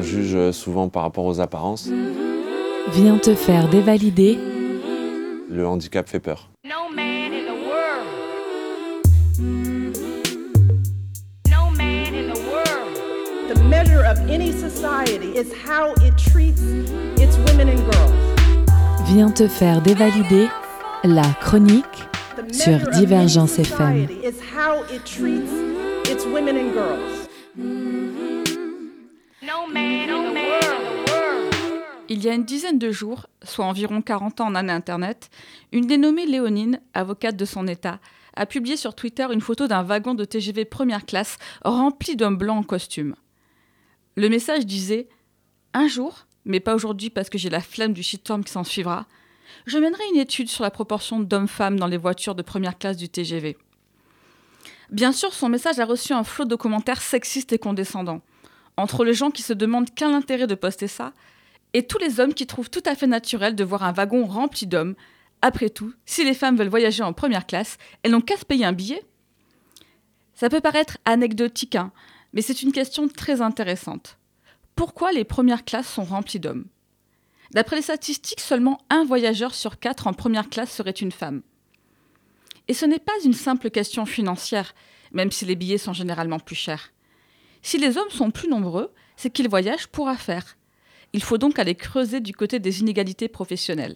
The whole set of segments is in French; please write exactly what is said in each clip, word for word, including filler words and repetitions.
juge souvent par rapport aux apparences. Viens te faire dévalider. Le handicap fait peur. No man in the world. No man in the world. The measure of any society is how it treats its women and girls. Viens te faire dévalider. La chronique The sur measure of any Divergence F M. society is how it treats its women and girls. No man in the world. Il y a une dizaine de jours, soit environ quarante ans en année Internet, une dénommée Léonine, avocate de son état, a publié sur Twitter une photo d'un wagon de T G V première classe rempli d'hommes blancs en costume. Le message disait « Un jour, mais pas aujourd'hui parce que j'ai la flemme du shitstorm qui s'en suivra, je mènerai une étude sur la proportion d'hommes-femmes dans les voitures de première classe du T G V. » Bien sûr, son message a reçu un flot de commentaires sexistes et condescendants. Entre les gens qui se demandent quel intérêt de poster ça, et tous les hommes qui trouvent tout à fait naturel de voir un wagon rempli d'hommes. Après tout, si les femmes veulent voyager en première classe, elles n'ont qu'à se payer un billet. Ça peut paraître anecdotique, hein, mais c'est une question très intéressante. Pourquoi les premières classes sont remplies d'hommes ? D'après les statistiques, seulement un voyageur sur quatre en première classe serait une femme. Et ce n'est pas une simple question financière, même si les billets sont généralement plus chers. Si les hommes sont plus nombreux, c'est qu'ils voyagent pour affaires. Il faut donc aller creuser du côté des inégalités professionnelles.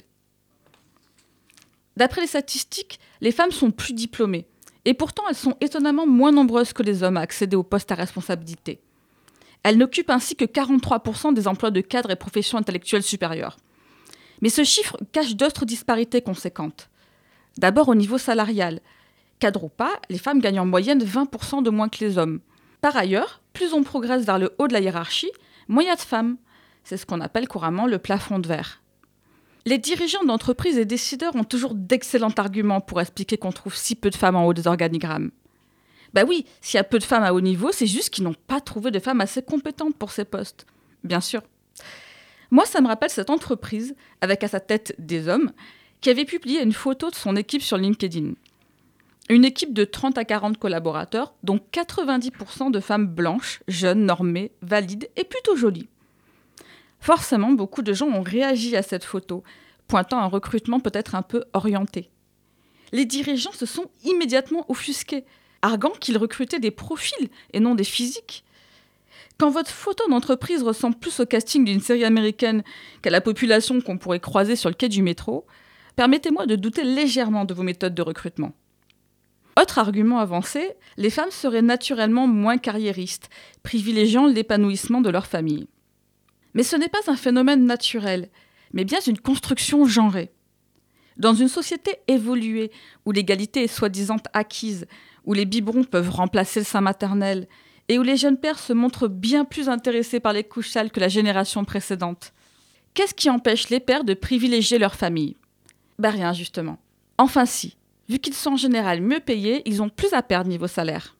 D'après les statistiques, les femmes sont plus diplômées. Et pourtant, elles sont étonnamment moins nombreuses que les hommes à accéder aux postes à responsabilité. Elles n'occupent ainsi que quarante-trois pour cent des emplois de cadres et professions intellectuelles supérieures. Mais ce chiffre cache d'autres disparités conséquentes. D'abord au niveau salarial. Cadre ou pas, les femmes gagnent en moyenne vingt pour cent de moins que les hommes. Par ailleurs, plus on progresse vers le haut de la hiérarchie, moins il y a de femmes. C'est ce qu'on appelle couramment le plafond de verre. Les dirigeants d'entreprises et décideurs ont toujours d'excellents arguments pour expliquer qu'on trouve si peu de femmes en haut des organigrammes. Bah oui, s'il y a peu de femmes à haut niveau, c'est juste qu'ils n'ont pas trouvé de femmes assez compétentes pour ces postes. Bien sûr. Moi, ça me rappelle cette entreprise, avec à sa tête des hommes, qui avait publié une photo de son équipe sur LinkedIn. Une équipe de trente à quarante collaborateurs, dont quatre-vingt-dix pour cent de femmes blanches, jeunes, normées, valides et plutôt jolies. Forcément, beaucoup de gens ont réagi à cette photo, pointant un recrutement peut-être un peu orienté. Les dirigeants se sont immédiatement offusqués, arguant qu'ils recrutaient des profils et non des physiques. Quand votre photo d'entreprise ressemble plus au casting d'une série américaine qu'à la population qu'on pourrait croiser sur le quai du métro, permettez-moi de douter légèrement de vos méthodes de recrutement. Autre argument avancé, les femmes seraient naturellement moins carriéristes, privilégiant l'épanouissement de leur famille. Mais ce n'est pas un phénomène naturel, mais bien une construction genrée. Dans une société évoluée, où l'égalité est soi-disant acquise, où les biberons peuvent remplacer le sein maternel, et où les jeunes pères se montrent bien plus intéressés par les couches sales que la génération précédente, qu'est-ce qui empêche les pères de privilégier leur famille ? Ben rien, justement. Enfin si, vu qu'ils sont en général mieux payés, ils ont plus à perdre niveau salaire.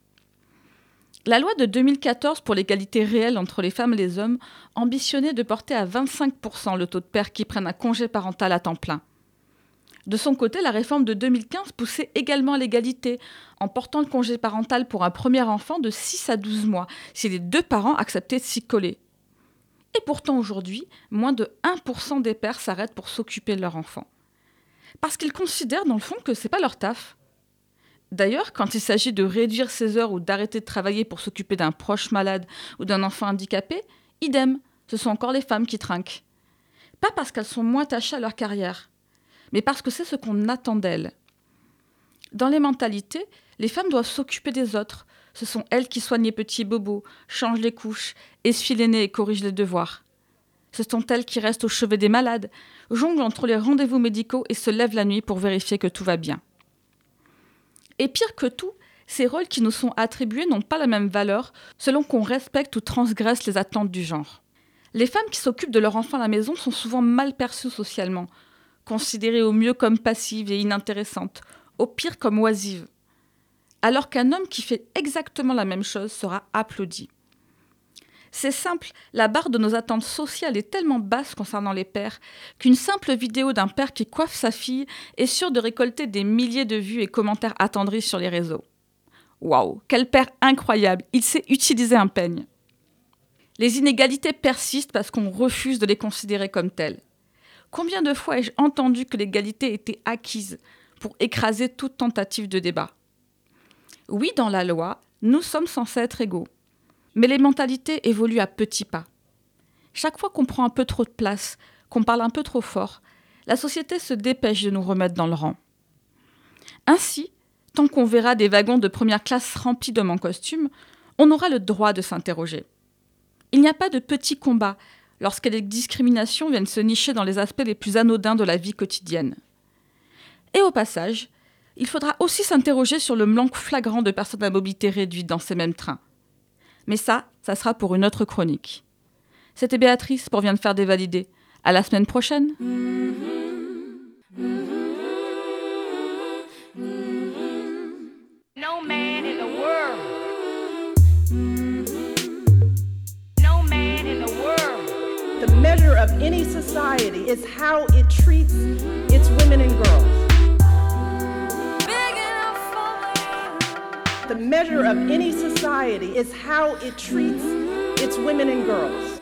La loi de deux mille quatorze pour l'égalité réelle entre les femmes et les hommes ambitionnait de porter à vingt-cinq pour cent le taux de pères qui prennent un congé parental à temps plein. De son côté, la réforme de deux mille quinze poussait également l'égalité en portant le congé parental pour un premier enfant de six à douze mois, si les deux parents acceptaient de s'y coller. Et pourtant aujourd'hui, moins de un pour cent des pères s'arrêtent pour s'occuper de leur enfant. Parce qu'ils considèrent dans le fond que c'est pas leur taf. D'ailleurs, quand il s'agit de réduire ses heures ou d'arrêter de travailler pour s'occuper d'un proche malade ou d'un enfant handicapé, idem, ce sont encore les femmes qui trinquent. Pas parce qu'elles sont moins attachées à leur carrière, mais parce que c'est ce qu'on attend d'elles. Dans les mentalités, les femmes doivent s'occuper des autres. Ce sont elles qui soignent les petits bobos, changent les couches, essuient les nez et corrigent les devoirs. Ce sont elles qui restent au chevet des malades, jonglent entre les rendez-vous médicaux et se lèvent la nuit pour vérifier que tout va bien. Et pire que tout, ces rôles qui nous sont attribués n'ont pas la même valeur selon qu'on respecte ou transgresse les attentes du genre. Les femmes qui s'occupent de leur enfant à la maison sont souvent mal perçues socialement, considérées au mieux comme passives et inintéressantes, au pire comme oisives. Alors qu'un homme qui fait exactement la même chose sera applaudi. C'est simple, la barre de nos attentes sociales est tellement basse concernant les pères qu'une simple vidéo d'un père qui coiffe sa fille est sûre de récolter des milliers de vues et commentaires attendris sur les réseaux. Waouh, quel père incroyable, il sait utiliser un peigne. Les inégalités persistent parce qu'on refuse de les considérer comme telles. Combien de fois ai-je entendu que l'égalité était acquise pour écraser toute tentative de débat ? Oui, dans la loi, nous sommes censés être égaux. Mais les mentalités évoluent à petits pas. Chaque fois qu'on prend un peu trop de place, qu'on parle un peu trop fort, la société se dépêche de nous remettre dans le rang. Ainsi, tant qu'on verra des wagons de première classe remplis d'hommes en costume, on aura le droit de s'interroger. Il n'y a pas de petits combats lorsque les discriminations viennent se nicher dans les aspects les plus anodins de la vie quotidienne. Et au passage, il faudra aussi s'interroger sur le manque flagrant de personnes à mobilité réduite dans ces mêmes trains. Mais ça, ça sera pour une autre chronique. C'était Béatrice pour Vient de faire des validés. À la semaine prochaine. No man in the world. No man in the world. The measure of any society is how it treats its women and girls. The measure of any society is how it treats its women and girls.